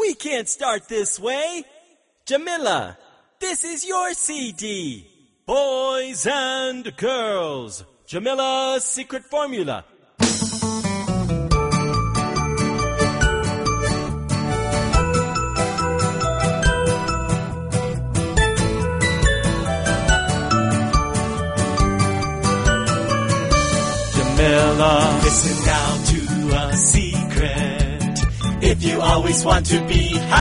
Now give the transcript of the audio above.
We can't start this way. Jamila, this is your CD. Boys and girls, Jamila's secret formula. Jamila, listen now to a secret. If you always want to be